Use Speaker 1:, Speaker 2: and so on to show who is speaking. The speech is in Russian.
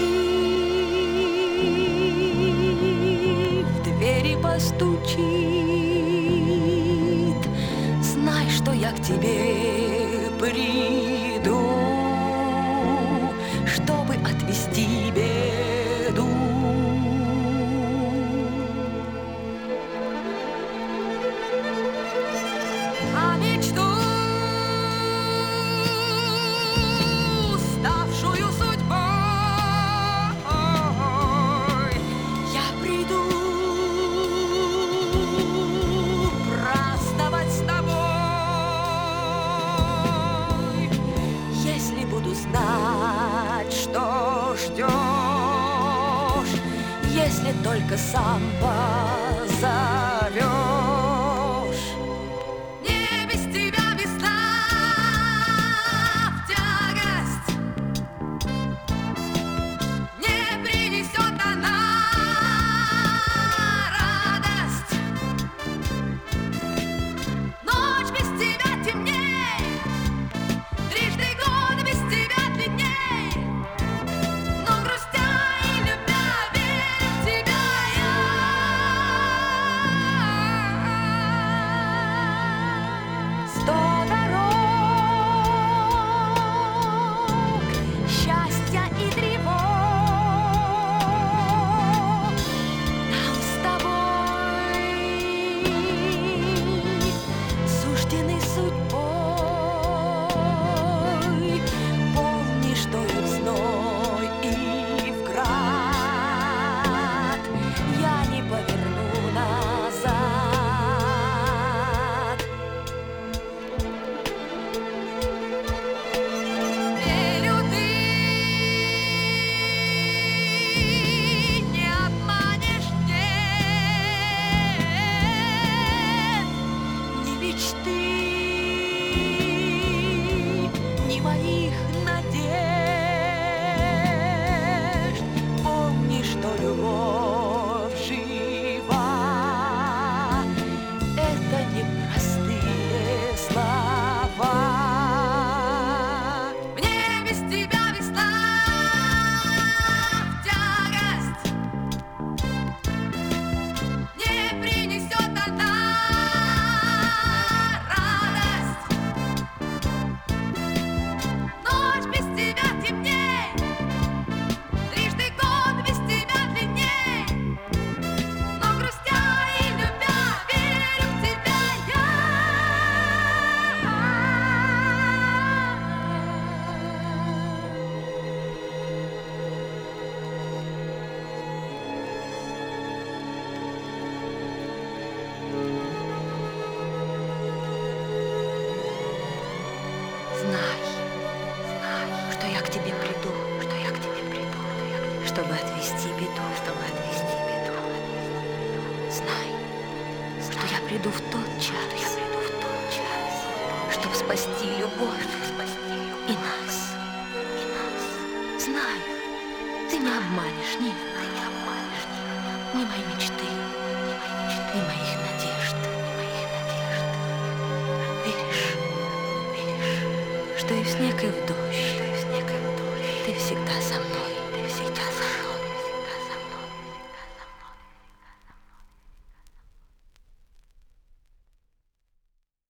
Speaker 1: в двери постучит, знай, что я к тебе приду, чтобы отвести беду. А мечту, ставшую судьбой, я приду праздновать с тобой, если буду знать, что ждешь, если только сам позовешь. Не без тебя весна в тягость не принесет она радость. Ночь без тебя темней, трижды год без тебя длинней, но грустя и любя верю в тебя я. Сто дорог счастья и тревог нам с тобой суждены судьбой. Помни, что и в зной, и в град я не поверну назад. Верю, ты не обманешь, нет, ни мечты, ни моих надежд. Помни, что любовь жива, это не простые слова. Мне без тебя весна в тягость не принесет она радость. Ночь без тебя темней, трижды год без тебя длинней, но грустя и любя верю в тебя я. Знай, что я к тебе приду, чтобы отвести беду, Знай, что я приду в тот час, чтобы спасти любовь и нас. Знаю, ты не обманешь, нет, ни моей мечты, ни моих надежд. Веришь, что и в снег, и в дождь ты всегда со мной.